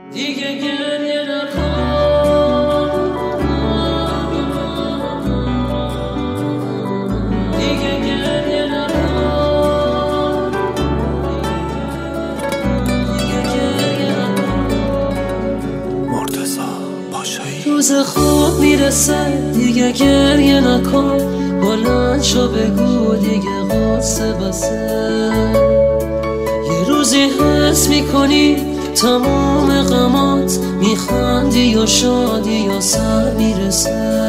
دیگه گریه نکن، دیگه گریه نکن، دیگه گریه نکن. مرتضی پاشایی. روز خوب میرسه دیگه گریه نکن، بلند شو بگو دیگه قصه بسه. یه روزی حس میکنی تمام غمات، میخندی و شادی و سر میرسه.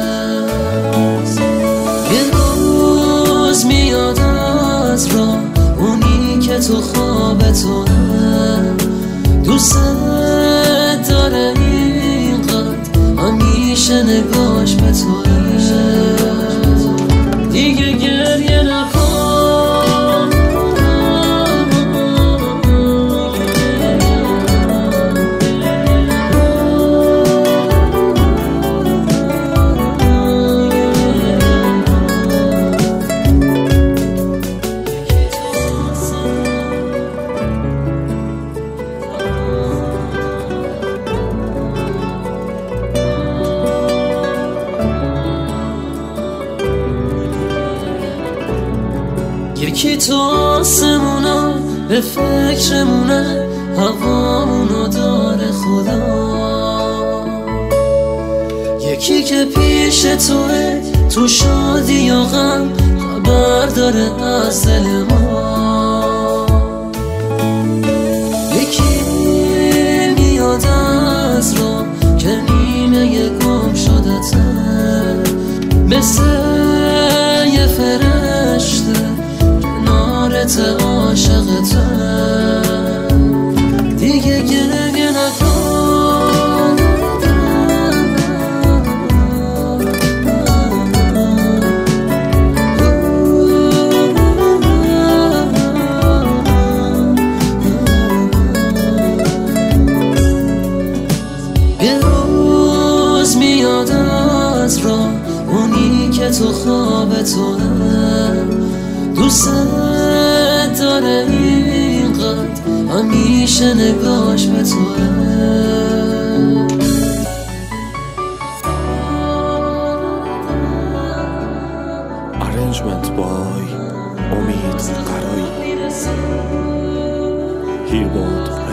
یه روز میاد از راه اونی که تو خوابتونه، دوست داره اینقدر همیشه نگاش به توه. دیگه گریه نکن، یکی تو آسمونا به فکرمونه، هوامونو داره خدا. یکی که پیش توه تو شادی و غم، خبر داره از دل ما. یکی میاد از راه که نیمه گم شدته، مثل یه فرشته کنارت عاشقته. دیگه گریه نکن، یه روز میاد از راه اونی که تو خوابتونه، دوست داره اینقدر همیشه نگاش به توه. Arrangement by امید قرایی. هیرباد